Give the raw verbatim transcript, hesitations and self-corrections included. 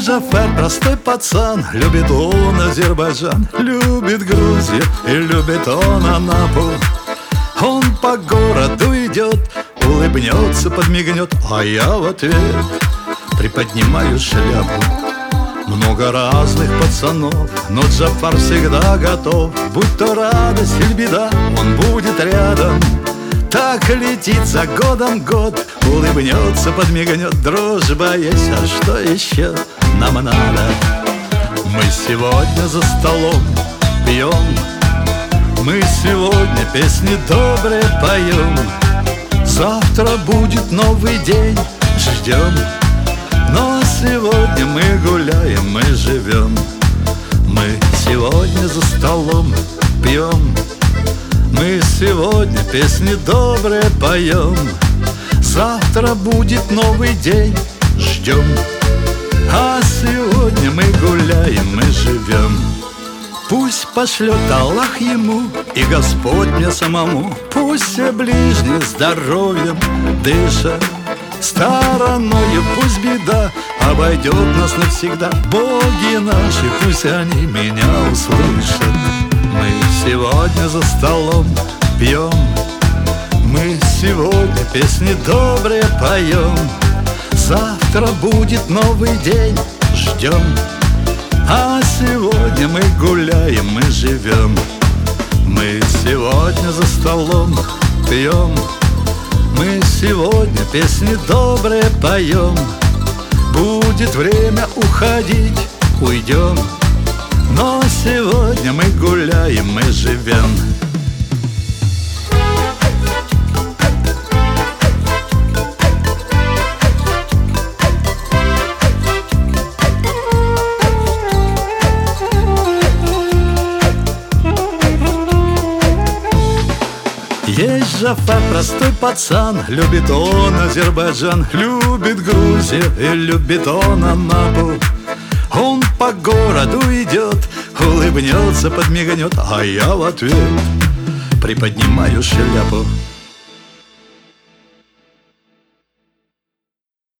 Джафар, простой пацан, любит он Азербайджан, любит Грузию и любит он Анапу. Он по городу идет, улыбнется, подмигнет, а я в ответ приподнимаю шляпу. Много разных пацанов, но Джафар всегда готов. Будь то радость или беда, он будет рядом. Так летит за годом год, улыбнется, подмигнет. Дружба есть, а что еще нам надо? Мы сегодня за столом пьем, мы сегодня песни добрые поем. Завтра будет новый день, ждем. Но сегодня мы гуляем, мы живем. Мы сегодня за столом пьем, мы сегодня песни добрые поем. Завтра будет новый день, ждем. А сегодня мы гуляем, мы живем. Пусть пошлет Аллах ему и Господь мне самому. Пусть все ближние здоровьем дышат, стороною пусть беда обойдет нас навсегда. Боги наши, пусть они меня услышат. Мы сегодня за столом пьем, мы сегодня песни добрые поем. Завтра будет новый день, ждем. А сегодня мы гуляем, мы живем. Мы сегодня за столом пьем, мы сегодня песни добрые поем. Будет время уходить, уйдем. Но сегодня мы гуляем, мы живем. Есть Джафар, простой пацан, любит он Азербайджан, любит Грузию и любит он Анапу. Он по городу идет, улыбнется, подмигнет, а я в ответ приподнимаю шляпу.